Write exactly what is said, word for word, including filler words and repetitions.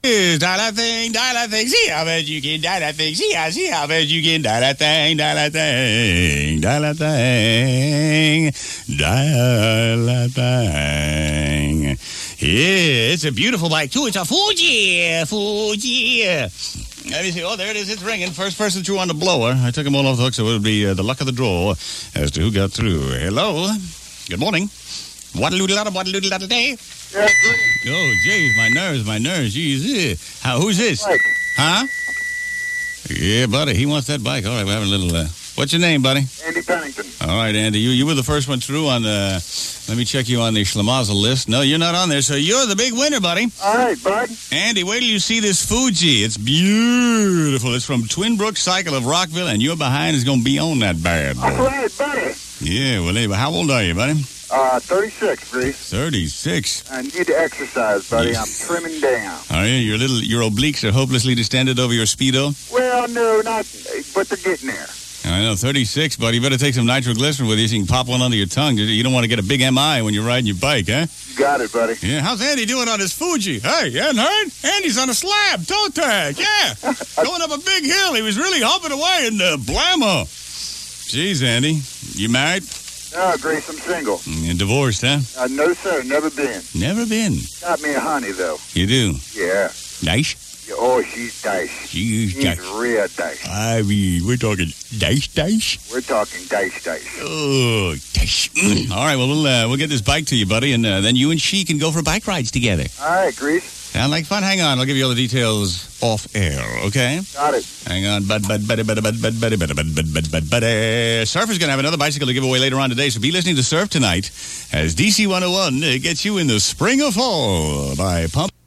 is die that thing, die that thing. See how fast you can die that thing. See how, see how fast you can die that thing, die that thing, die that thing, die that thing. Yeah, it's a beautiful bike too. It's a Fuji, Fuji. Let me see. Oh, there it is. It's ringing. First person through on the blower. I took them all off the hook, so it would be uh, the luck of the draw as to who got through. Hello. Good morning. Waddle-doodle-doddle, waddle-doodle-doddle day. Yeah, oh, jeez, my nerves, my nerves. Jeez. How, who's this? Mike. Huh? Yeah, buddy. He wants that bike. All right, we're having a little... Uh, what's your name, buddy? Andy Pennington. All right, Andy. You you were the first one through on the... Let me check you on the Schlemazel list. No, you're not on there, so you're the big winner, buddy. All right, bud. Andy, wait till you see this Fuji. It's beautiful. It's from Twin Brook Cycle of Rockville, and your behind is going to be on that bad boy. All right, buddy. Yeah, well, anyway, how old are you, buddy? Uh, thirty-six, Grease. thirty-six. I need to exercise, buddy. Yeah. I'm trimming down. Are you? Your little, your obliques are hopelessly distended over your Speedo? Well, no, not, but they're getting there. I know, thirty-six, buddy. You better take some nitroglycerin with you so you can pop one under your tongue. You don't want to get a big M I when you're riding your bike, huh? You got it, buddy. Yeah, how's Andy doing on his Fuji? Hey, you hadn't heard? Andy's on a slab, toe tag, yeah. Going up a big hill. He was really hopping away and uh, blammo. Jeez, Andy, you married? No, Grace, I'm single. You're divorced, huh? Uh, no, sir, never been. Never been. Got me a honey, though. You do? Yeah. Nice? Yeah, oh, she's dice. She's She's dice. real dice. I mean, we're talking dice, dice. We're talking dice, dice. Oh, dice. All right, well, we'll, uh, we'll get this bike to you, buddy, and uh, then you and she can go for bike rides together. All right, Grease. Sound like fun? Hang on, I'll give you all the details off air, okay? Got it. Hang on, bud, bud, buddy, buddy, bud, bud, buddy, buddy, bud, bud, bud, bud, buddy. Surfer's going to have another bicycle to give away later on today, so be listening to Surf tonight as D C one oh one gets you in the spring or fall by Pump.